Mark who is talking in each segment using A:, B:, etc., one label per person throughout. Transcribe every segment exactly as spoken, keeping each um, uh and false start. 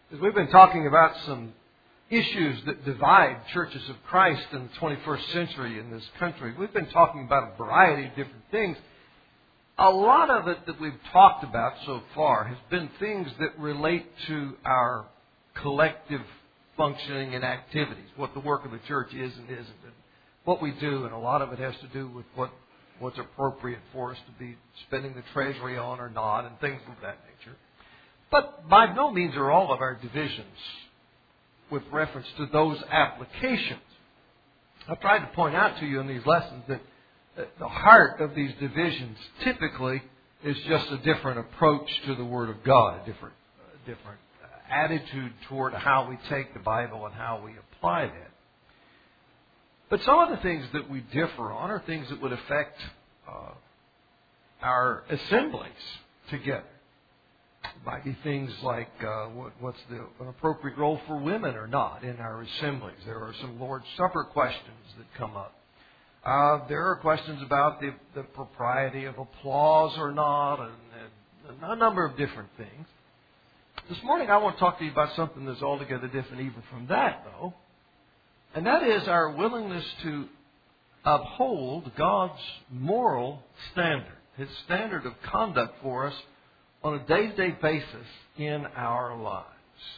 A: As we've been talking about some issues that divide churches of Christ in the twenty-first century in this country, we've been talking about a variety of different things. A lot of it that we've talked about so far has been things that relate to our collective functioning and activities, what the work of the church is and isn't, and what we do, and a lot of it has to do with what, what's appropriate for us to be spending the treasury on or not, and things of that nature. But by no means are all of our divisions with reference to those applications. I've tried to point out to you in these lessons that the heart of these divisions typically is just a different approach to the Word of God, a different, a different attitude toward how we take the Bible and how we apply that. But some of the things that we differ on are things that would affect uh, our assemblies together. It might be things like uh, what, what's the an appropriate role for women or not in our assemblies. There are some Lord's Supper questions that come up. Uh, there are questions about the, the propriety of applause or not, and, and a number of different things. This morning I want to talk to you about something that's altogether different even from that, though. And that is our willingness to uphold God's moral standard, His standard of conduct for us on a day-to-day basis in our lives.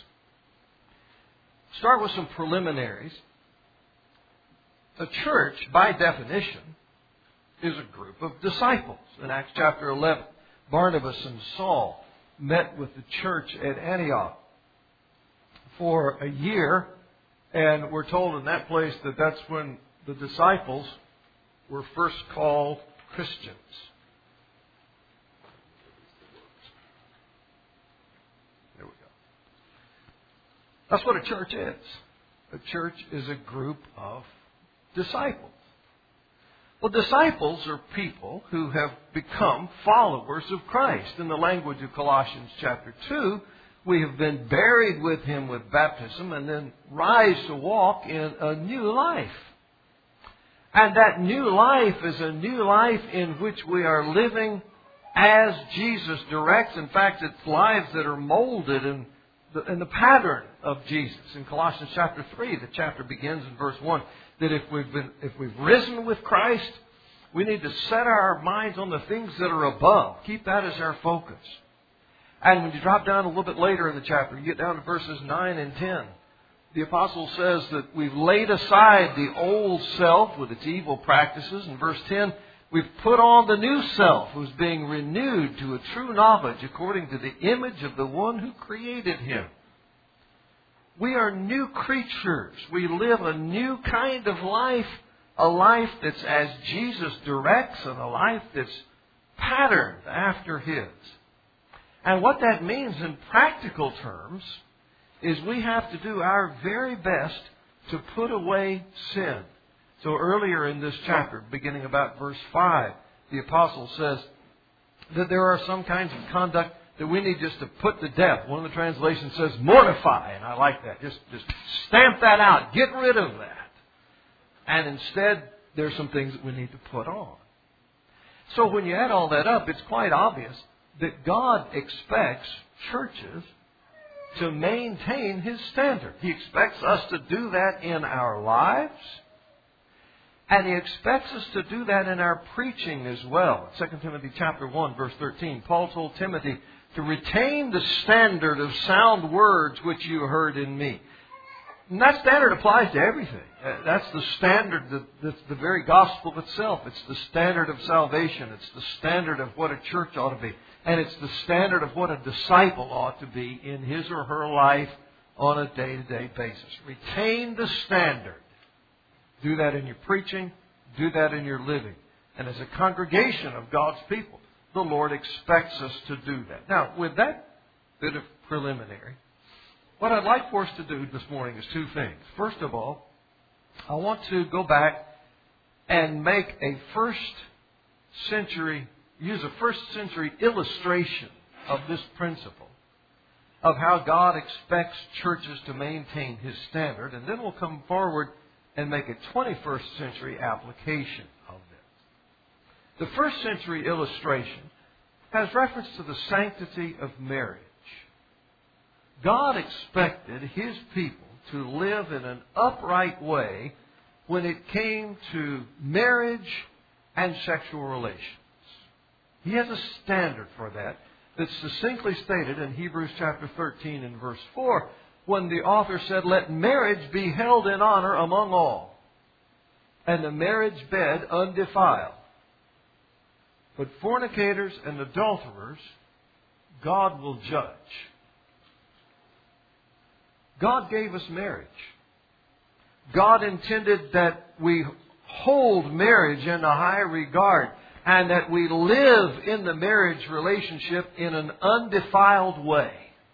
A: Start with some preliminaries. A church, by definition, is a group of disciples. In Acts chapter eleven, Barnabas and Saul met with the church at Antioch for a year, and we're told in that place that that's when the disciples were first called Christians. There we go. That's what a church is. A church is a group of disciples. Well, disciples are people who have become followers of Christ. In the language of Colossians chapter two, we have been buried with Him with baptism and then rise to walk in a new life. And that new life is a new life in which we are living as Jesus directs. In fact, it's lives that are molded in the, in the pattern of Jesus. In Colossians chapter three, the chapter begins in verse one, that if we've been, if we've risen with Christ, we need to set our minds on the things that are above. Keep that as our focus. And when you drop down a little bit later in the chapter, you get down to verses nine and ten. The apostle says that we've laid aside the old self with its evil practices. In verse ten, we've put on the new self, who's being renewed to a true knowledge according to the image of the one who created him. We are new creatures. We live a new kind of life, a life that's as Jesus directs and a life that's patterned after His. And what that means in practical terms is we have to do our very best to put away sin. So earlier in this chapter, beginning about verse five, the apostle says that there are some kinds of conduct that we need just to put to death. One of the translations says mortify, and I like that. Just, just stamp that out. Get rid of that. And instead, there's some things that we need to put on. So when you add all that up, it's quite obvious that God expects churches to maintain His standard. He expects us to do that in our lives, and He expects us to do that in our preaching as well. Second Timothy chapter one, verse thirteen, Paul told Timothy to retain the standard of sound words which you heard in me. And that standard applies to everything. That's the standard, that, that's the very gospel itself. It's the standard of salvation. It's the standard of what a church ought to be. And it's the standard of what a disciple ought to be in his or her life on a day-to-day basis. Retain the standard. Do that in your preaching. Do that in your living. And as a congregation of God's people, the Lord expects us to do that. Now, with that bit of preliminary, what I'd like for us to do this morning is two things. First of all, I want to go back and make a first century, use a first century illustration of this principle of how God expects churches to maintain His standard. And then we'll come forward and make a twenty-first century application of this. The first century illustration has reference to the sanctity of marriage. God expected His people to live in an upright way when it came to marriage and sexual relations. He has a standard for that that's succinctly stated in Hebrews chapter thirteen and verse four, when the author said, "Let marriage be held in honor among all, and the marriage bed undefiled. But fornicators and adulterers God will judge." God gave us marriage. God intended that we hold marriage in a high regard and that we live in the marriage relationship in an undefiled way.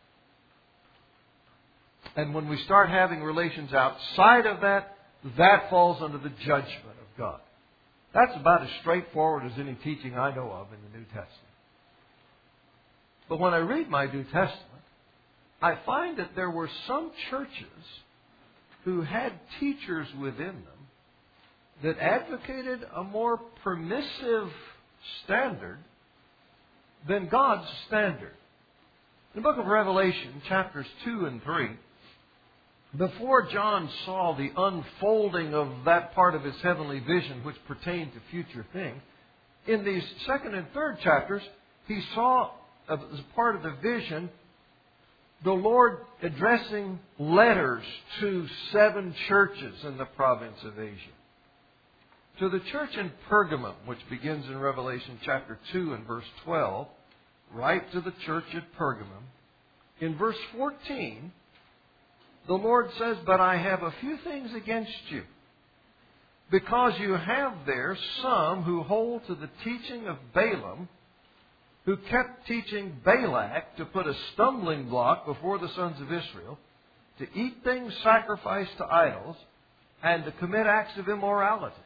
A: And when we start having relations outside of that, that falls under the judgment of God. That's about as straightforward as any teaching I know of in the New Testament. But when I read my New Testament, I find that there were some churches who had teachers within them that advocated a more permissive standard than God's standard. In the book of Revelation, chapters two and three, before John saw the unfolding of that part of his heavenly vision which pertained to future things, in these second and third chapters, he saw, as part of the vision, the Lord addressing letters to seven churches in the province of Asia. To the church in Pergamum, which begins in Revelation chapter two and verse twelve, right to the church at Pergamum. In verse fourteen, the Lord says, "But I have a few things against you, because you have there some who hold to the teaching of Balaam, who kept teaching Balak to put a stumbling block before the sons of Israel, to eat things sacrificed to idols, and to commit acts of immorality."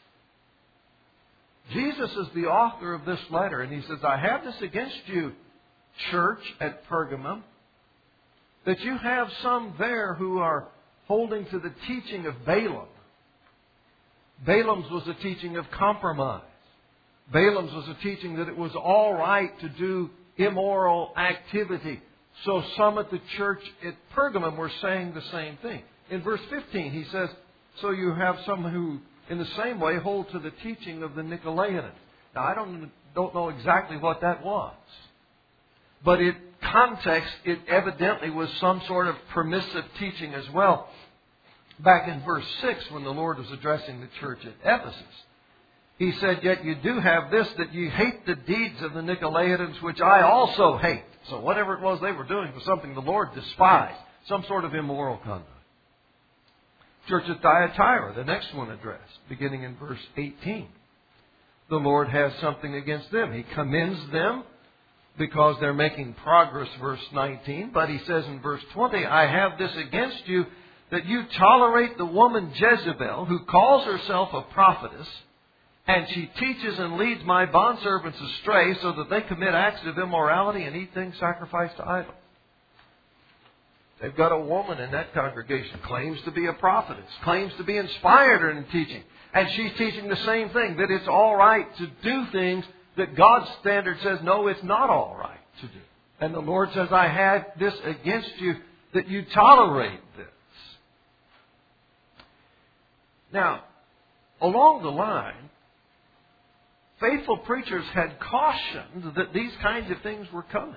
A: Jesus is the author of this letter, and he says, "I have this against you, church at Pergamum, that you have some there who are holding to the teaching of Balaam." Balaam's was a teaching of compromise. Balaam's was a teaching that it was all right to do immoral activity. So some at the church at Pergamum were saying the same thing. In verse fifteen, he says, "So you have some who, in the same way, hold to the teaching of the Nicolaitans." Now, I don't, don't know exactly what that was. But in context, it evidently was some sort of permissive teaching as well. Back in verse six, when the Lord was addressing the church at Ephesus, He said, "Yet you do have this, that you hate the deeds of the Nicolaitans, which I also hate." So whatever it was they were doing was something the Lord despised. Some sort of immoral conduct. Church at Thyatira, the next one addressed, beginning in verse eighteen. The Lord has something against them. He commends them because they're making progress, verse nineteen. But He says in verse twenty, "I have this against you, that you tolerate the woman Jezebel, who calls herself a prophetess, and she teaches and leads my bondservants astray, so that they commit acts of immorality and eat things sacrificed to idols." They've got a woman in that congregation, claims to be a prophetess, claims to be inspired in teaching. And she's teaching the same thing, that it's all right to do things that God's standard says, no, it's not all right to do. And the Lord says, "I have this against you, that you tolerate this." Now, along the line, faithful preachers had cautioned that these kinds of things were coming.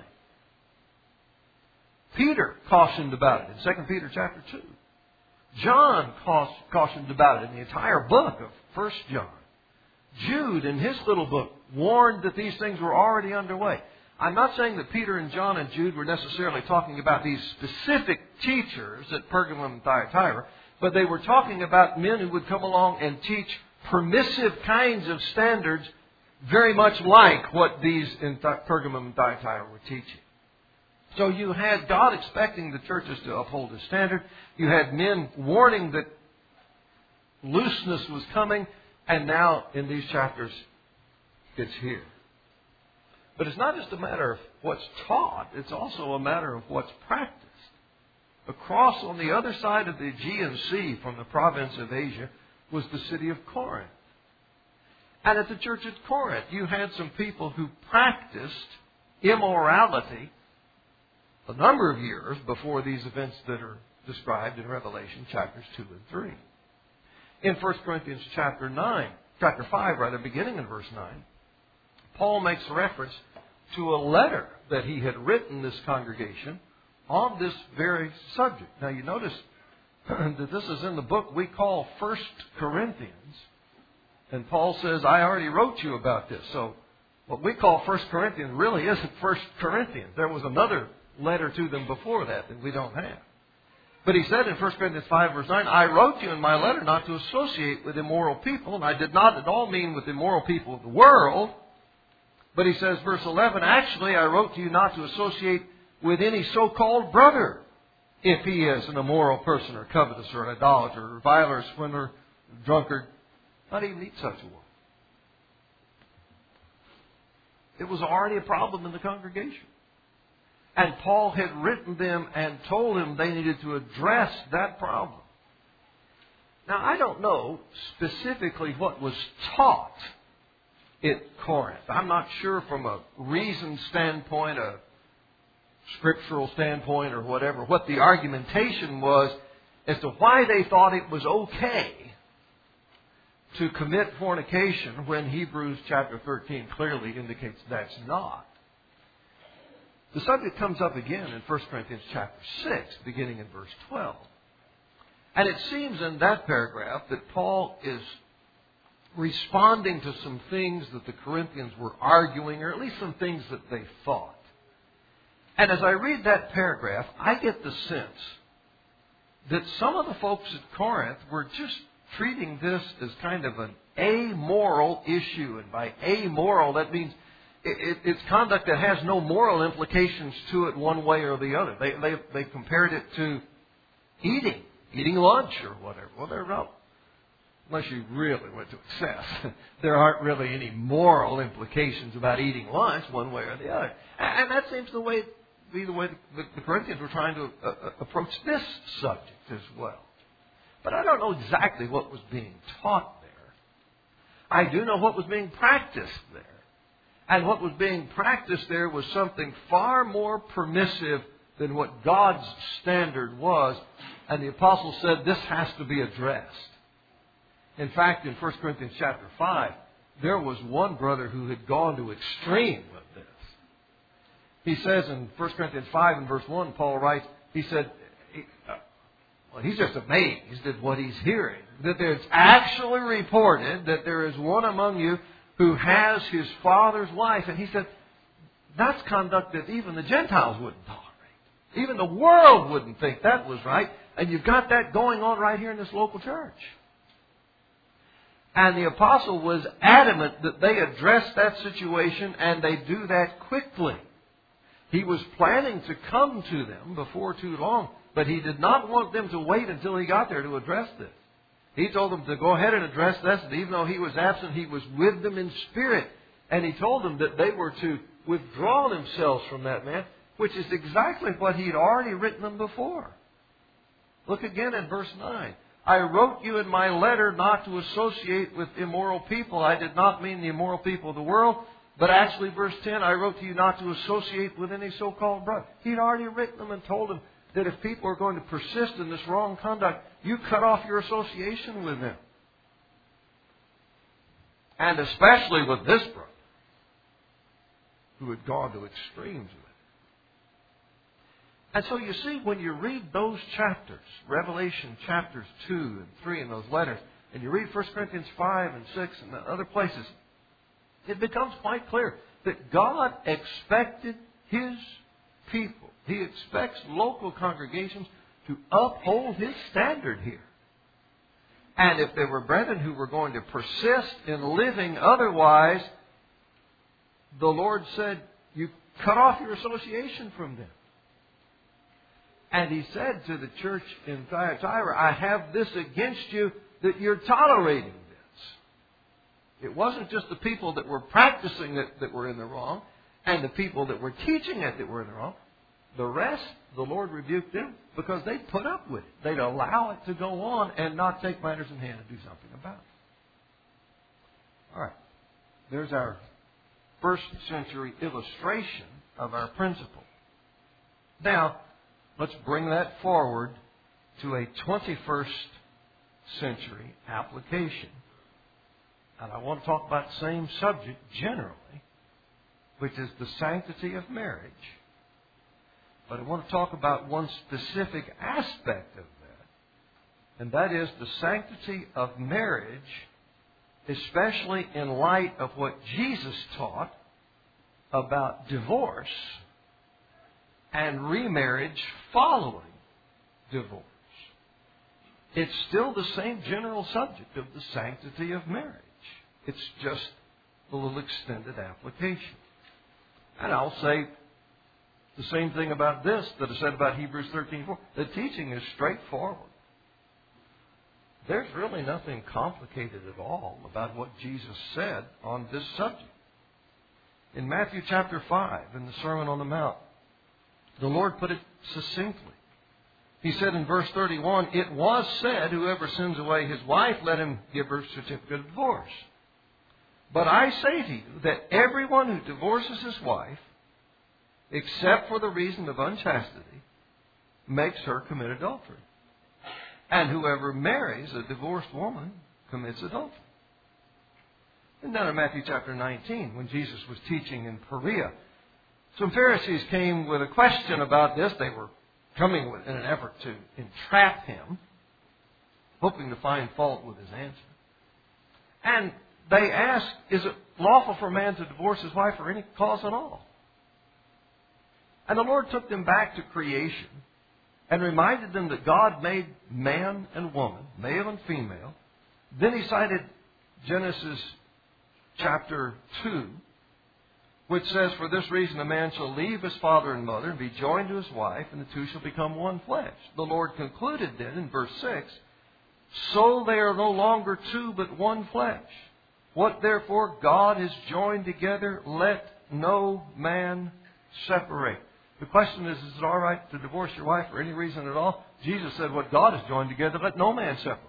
A: Peter cautioned about it in Second Peter chapter two. John cautioned about it in the entire book of First John. Jude, in his little book, warned that these things were already underway. I'm not saying that Peter and John and Jude were necessarily talking about these specific teachers at Pergamum and Thyatira, but they were talking about men who would come along and teach permissive kinds of standards, very much like what these in Pergamum and Thyatira were teaching. So you had God expecting the churches to uphold His standard. You had men warning that looseness was coming. And now in these chapters, it's here. But it's not just a matter of what's taught. It's also a matter of what's practiced. Across on the other side of the Aegean Sea from the province of Asia was the city of Corinth. And at the church at Corinth, you had some people who practiced immorality a number of years before these events that are described in Revelation chapters two and three. In First Corinthians chapter nine, chapter five, rather, beginning in verse nine, Paul makes reference to a letter that he had written this congregation on this very subject. Now you notice that this is in the book we call First Corinthians. And Paul says, I already wrote you about this. So what we call First Corinthians really isn't First Corinthians. There was another letter to them before that that we don't have. But he said in First Corinthians five, verse nine, I wrote you in my letter not to associate with immoral people. And I did not at all mean with immoral people of the world. But he says, verse eleven, actually I wrote to you not to associate with any so-called brother, if he is an immoral person or covetous or an idolater or reviler, swindler, drunkard, not even eat such a one. It was already a problem in the congregation. And Paul had written them and told them they needed to address that problem. Now, I don't know specifically what was taught at Corinth. I'm not sure from a reason standpoint, a scriptural standpoint or whatever, what the argumentation was as to why they thought it was okay to commit fornication when Hebrews chapter thirteen clearly indicates that's not. The subject comes up again in First Corinthians chapter six, beginning in verse twelve. And it seems in that paragraph that Paul is responding to some things that the Corinthians were arguing, or at least some things that they thought. And as I read that paragraph, I get the sense that some of the folks at Corinth were just treating this as kind of an amoral issue. And by amoral, that means it, it, it's conduct that has no moral implications to it one way or the other. They, they, they compared it to eating, eating lunch or whatever. Well, they're not. Unless you really went to excess, there aren't really any moral implications about eating lunch one way or the other. And that seems to be the way the, the Corinthians were trying to uh, approach this subject as well. But I don't know exactly what was being taught there. I do know what was being practiced there. And what was being practiced there was something far more permissive than what God's standard was. And the apostle said this has to be addressed. In fact, in First Corinthians chapter five, there was one brother who had gone to extreme with this. He says in First Corinthians five and verse one, Paul writes, he said, he, uh, well, he's just amazed at what he's hearing. That it's actually reported that there is one among you who has his father's wife. And he said, that's conduct that even the Gentiles wouldn't tolerate. Even the world wouldn't think that was right. And you've got that going on right here in this local church. And the apostle was adamant that they address that situation and they do that quickly. He was planning to come to them before too long, but he did not want them to wait until he got there to address this. He told them to go ahead and address this, and even though he was absent, he was with them in spirit. And he told them that they were to withdraw themselves from that man, which is exactly what he had already written them before. Look again at verse nine. I wrote you in my letter not to associate with immoral people. I did not mean the immoral people of the world, but actually, verse ten, I wrote to you not to associate with any so-called brother. He'd already written them and told them that if people are going to persist in this wrong conduct, you cut off your association with them. And especially with this brother, who had gone to extremes with it. And so you see, when you read those chapters, Revelation chapters two and three and those letters, and you read First Corinthians five and six and other places, it becomes quite clear that God expected His people, He expects local congregations to uphold His standard here. And if there were brethren who were going to persist in living otherwise, the Lord said, you cut off your association from them. And He said to the church in Thyatira, I have this against you that you're tolerating this. It wasn't just the people that were practicing it that were in the wrong, and the people that were teaching it that were in the wrong. The rest, the Lord rebuked them because they'd put up with it. They'd allow it to go on and not take matters in hand and do something about it. All right. There's our first century illustration of our principle. Now, let's bring that forward to a twenty-first century application. And I want to talk about the same subject generally, which is the sanctity of marriage. But I want to talk about one specific aspect of that, and that is the sanctity of marriage, especially in light of what Jesus taught about divorce and remarriage following divorce. It's still the same general subject of the sanctity of marriage. It's just a little extended application. And I'll say the same thing about this that I said about Hebrews thirteen four. The teaching is straightforward. There's really nothing complicated at all about what Jesus said on this subject. In Matthew chapter five, in the Sermon on the Mount, the Lord put it succinctly. He said in verse thirty-one, "It was said, whoever sends away his wife, let him give her a certificate of divorce. But I say to you that everyone who divorces his wife, except for the reason of unchastity, makes her commit adultery. And whoever marries a divorced woman commits adultery." And then in Matthew chapter nineteen, when Jesus was teaching in Perea, some Pharisees came with a question about this. They were coming with, in an effort to entrap him, hoping to find fault with his answer. And they asked, is it lawful for a man to divorce his wife for any cause at all? And the Lord took them back to creation and reminded them that God made man and woman, male and female. Then he cited Genesis chapter two, which says, "For this reason a man shall leave his father and mother and be joined to his wife, and the two shall become one flesh." The Lord concluded then in verse six, "So they are no longer two but one flesh. What therefore God has joined together, let no man separate." The question is, is it all right to divorce your wife for any reason at all? Jesus said, what God has joined together, let no man separate.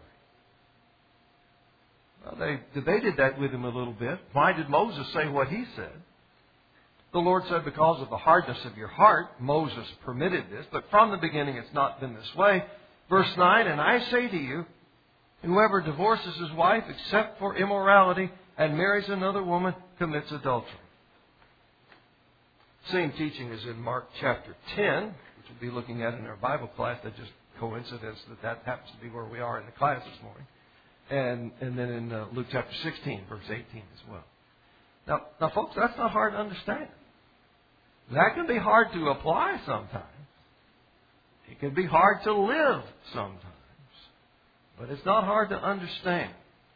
A: Well, they, they did that with him a little bit. Why did Moses say what he said? The Lord said, because of the hardness of your heart, Moses permitted this. But from the beginning, it's not been this way. Verse nine, "And I say to you, whoever divorces his wife except for immorality and marries another woman commits adultery." Same teaching is in Mark chapter ten, which we'll be looking at in our Bible class. That's just coincidence that that happens to be where we are in the class this morning. And, and then in uh, Luke chapter sixteen, verse eighteen as well. Now, now, folks, that's not hard to understand. That can be hard to apply sometimes. It can be hard to live sometimes. But it's not hard to understand.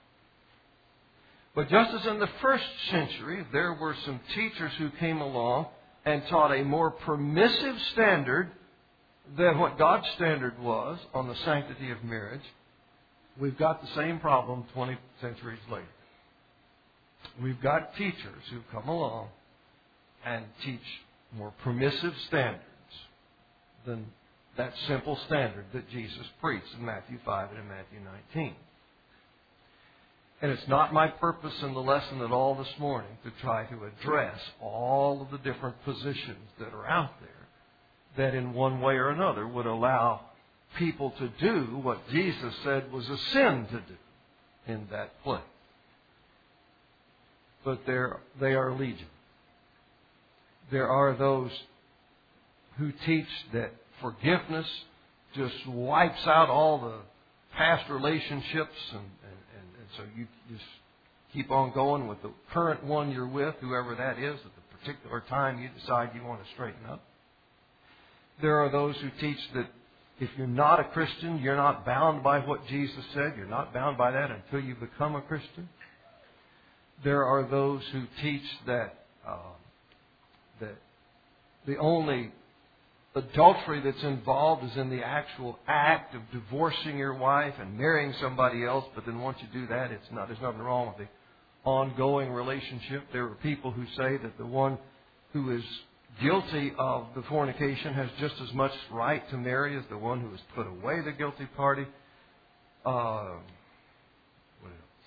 A: But just as in the first century, there were some teachers who came along and taught a more permissive standard than what God's standard was on the sanctity of marriage, we've got the same problem twenty centuries later. We've got teachers who come along and teach more permissive standards than that simple standard that Jesus preached in Matthew five and in Matthew nineteen. And it's not my purpose in the lesson at all this morning to try to address all of the different positions that are out there that in one way or another would allow people to do what Jesus said was a sin to do in that place. But there, they are legion. There are those who teach that forgiveness just wipes out all the past relationships and, and, and, and so you just keep on going with the current one you're with, whoever that is, at the particular time you decide you want to straighten up. There are those who teach that if you're not a Christian, you're not bound by what Jesus said. You're not bound by that until you become a Christian. There are those who teach that uh, that the only adultery that's involved is in the actual act of divorcing your wife and marrying somebody else. But then once you do that, it's not. There's nothing wrong with the ongoing relationship. There are people who say that the one who is guilty of the fornication has just as much right to marry as the one who has put away the guilty party. Uh, what else?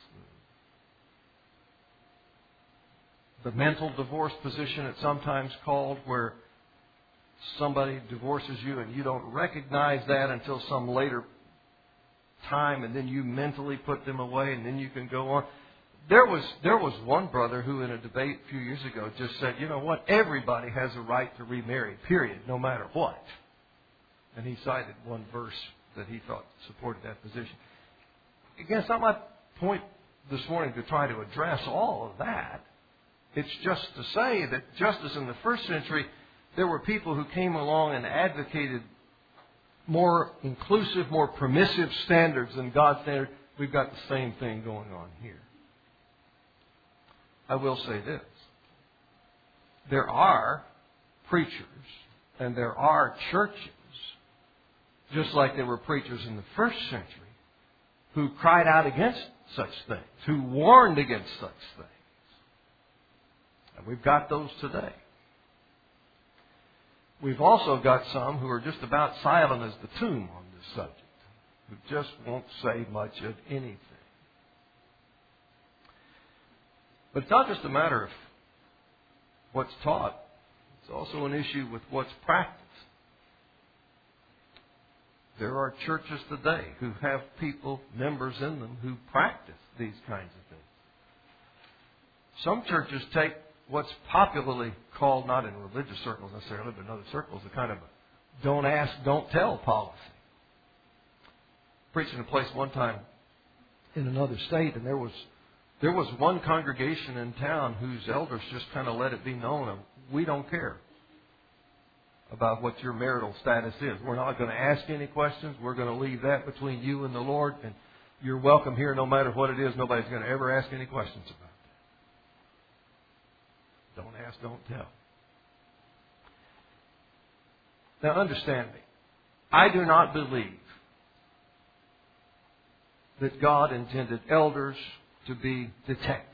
A: The mental divorce position, it's sometimes called, where somebody divorces you and you don't recognize that until some later time, and then you mentally put them away, and then you can go on. There was there was one brother who in a debate a few years ago just said, you know what, everybody has a right to remarry, period, no matter what. And he cited one verse that he thought supported that position. Again, it's not my point this morning to try to address all of that. It's just to say that just as in the first century, there were people who came along and advocated more inclusive, more permissive standards than God's standard, we've got the same thing going on here. I will say this. There are preachers and there are churches, just like there were preachers in the first century, who cried out against such things, who warned against such things. And we've got those today. We've also got some who are just about silent as the tomb on this subject, who just won't say much of anything. But it's not just a matter of what's taught. It's also an issue with what's practiced. There are churches today who have people, members in them, who practice these kinds of things. Some churches take what's popularly called, not in religious circles necessarily, but in other circles, a kind of a don't ask, don't tell policy. Preaching a place one time in another state, and there was there was one congregation in town whose elders just kind of let it be known of, we don't care about what your marital status is. We're not going to ask any questions. We're going to leave that between you and the Lord, and you're welcome here no matter what it is. Nobody's going to ever ask any questions about it. Don't ask, don't tell. Now understand me. I do not believe that God intended elders to be detectives.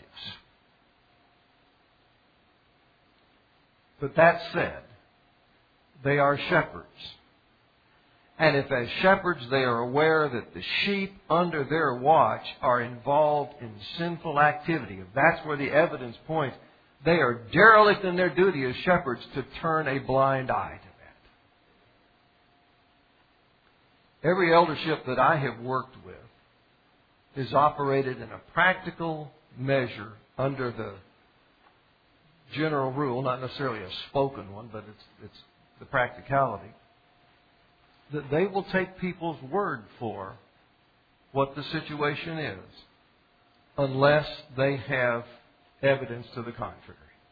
A: But that said, they are shepherds. And if as shepherds they are aware that the sheep under their watch are involved in sinful activity, if that's where the evidence points, they are derelict in their duty as shepherds to turn a blind eye to that. Every eldership that I have worked with is operated in a practical measure under the general rule, not necessarily a spoken one, but it's, it's the practicality, that they will take people's word for what the situation is unless they have evidence to the contrary.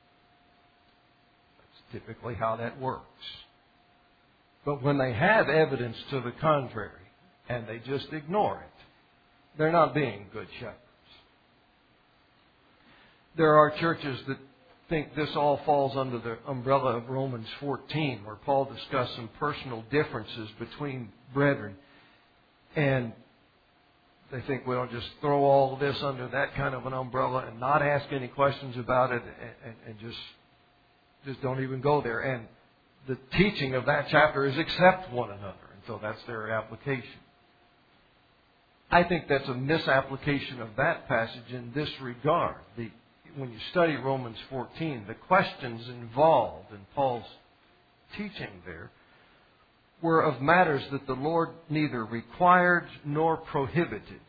A: That's typically how that works. But when they have evidence to the contrary and they just ignore it, they're not being good shepherds. There are churches that think this all falls under the umbrella of Romans fourteen, where Paul discussed some personal differences between brethren. And they think, well, just throw all of this under that kind of an umbrella and not ask any questions about it and, and, and just, just don't even go there. And the teaching of that chapter is accept one another. And so that's their application. I think that's a misapplication of that passage in this regard. The, when you study Romans fourteen, the questions involved in Paul's teaching there were of matters that the Lord neither required nor prohibited.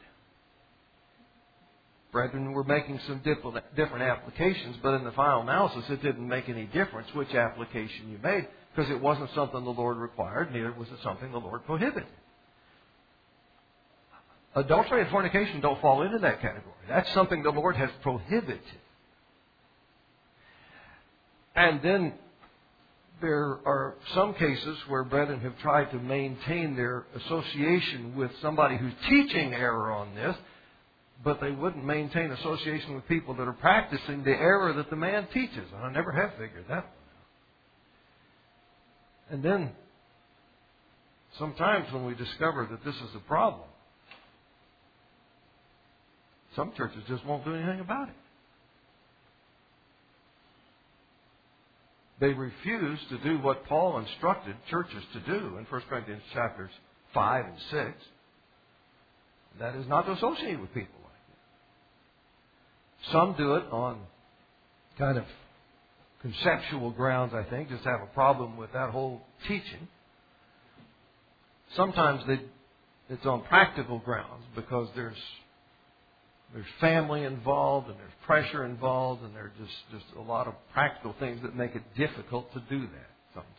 A: Brethren were making some different applications, but in the final analysis it didn't make any difference which application you made, because it wasn't something the Lord required, neither was it something the Lord prohibited. Adultery and fornication don't fall into that category. That's something the Lord has prohibited. And then there are some cases where brethren have tried to maintain their association with somebody who's teaching error on this, but they wouldn't maintain association with people that are practicing the error that the man teaches. And I never have figured that one out. And then sometimes when we discover that this is a problem, some churches just won't do anything about it. They refuse to do what Paul instructed churches to do in First Corinthians chapters five and six. That is not to associate with people like that. Some do it on kind of conceptual grounds, I think, just have a problem with that whole teaching. Sometimes they, it's on practical grounds because there's there's family involved and there's pressure involved and there's just, just a lot of practical things that make it difficult to do that sometimes.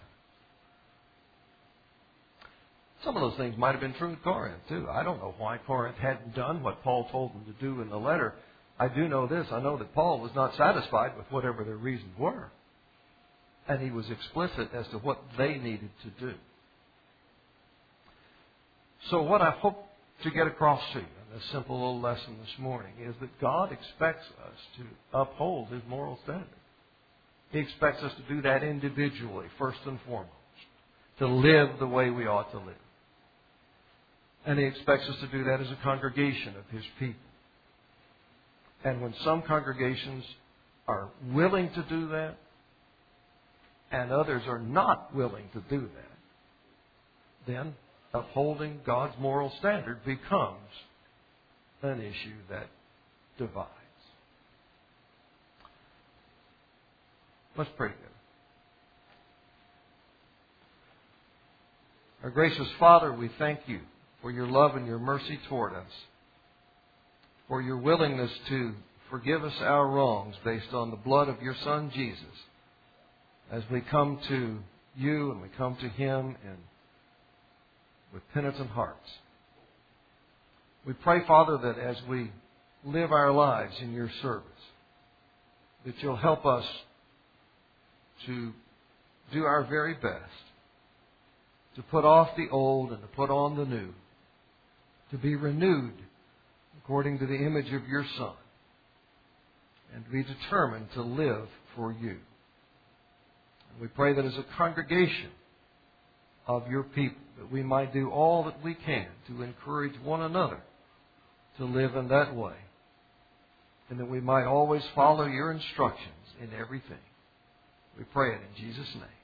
A: Some of those things might have been true in Corinth, too. I don't know why Corinth hadn't done what Paul told them to do in the letter. I do know this. I know that Paul was not satisfied with whatever their reasons were. And he was explicit as to what they needed to do. So what I hope to get across to you in this simple little lesson this morning is that God expects us to uphold His moral standard. He expects us to do that individually, first and foremost. To live the way we ought to live. And He expects us to do that as a congregation of His people. And when some congregations are willing to do that, and others are not willing to do that, then upholding God's moral standard becomes an issue that divides. Let's pray together. Our gracious Father, we thank You for Your love and Your mercy toward us, for Your willingness to forgive us our wrongs based on the blood of Your Son, Jesus, as we come to You and we come to Him and with penitent hearts. We pray, Father, that as we live our lives in Your service, that You'll help us to do our very best to put off the old and to put on the new, to be renewed according to the image of Your Son, and to be determined to live for You. And we pray that as a congregation of Your people, that we might do all that we can to encourage one another to live in that way, and that we might always follow Your instructions in everything. We pray it in Jesus' name.